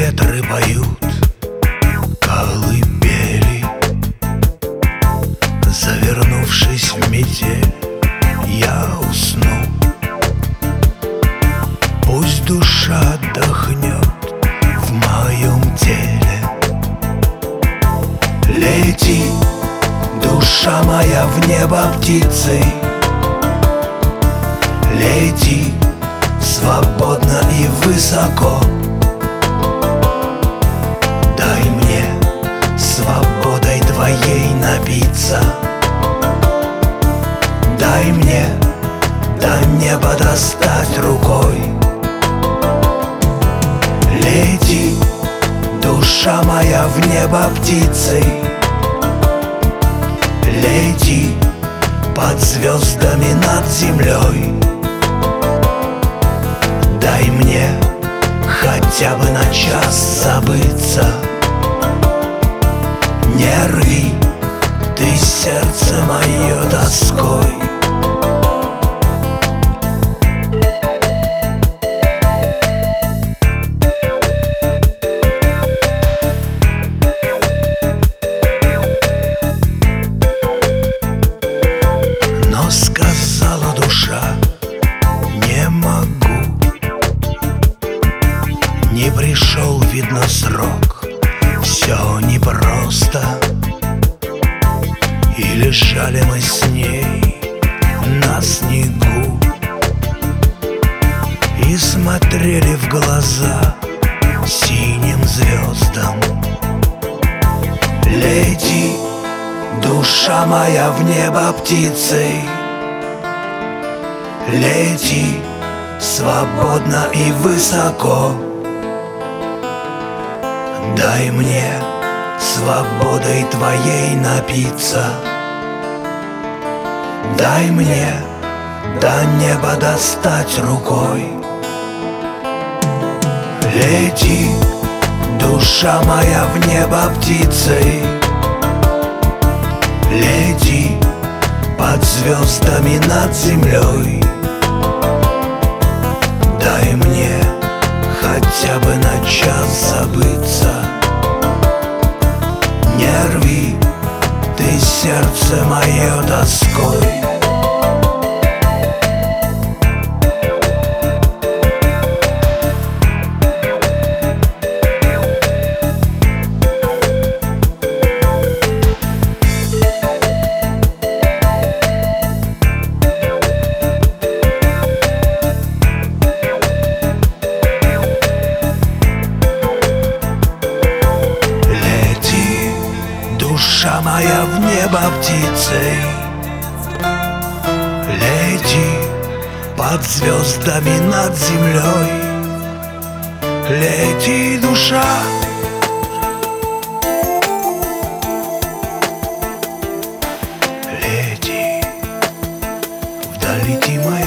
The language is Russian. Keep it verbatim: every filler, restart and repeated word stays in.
ветры поют колыбели. Завернувшись в метель, я усну. Пусть душа отдохнет в моем теле. Лети, душа моя, в небо птицей. Лети свободно и высоко. Дай мне свободой твоей напиться. Дай мне до неба достать рукой. Лети, душа моя, в небо птицей. Лети под звездами над землей. Дай мне хотя бы на час забыться. Не рви ты сердце мое тоской. Но сказала душа: не могу. Не пришел, видно, срок. Все непросто. И лежали мы с ней на снегу и смотрели в глаза синим звездам. Лети, душа моя, в небо птицей. Лети свободно и высоко. Дай мне свободой твоей напиться. Дай мне до неба достать рукой. Лети, душа моя, в небо птицей. Лети под звездами над землей. Дай мне хотя бы на час забыться. Не рви ты сердце мое тоской. Душа моя, в небо птицей. Лети под звездами над землей. Лети, душа. Лети, вдаль лети моя.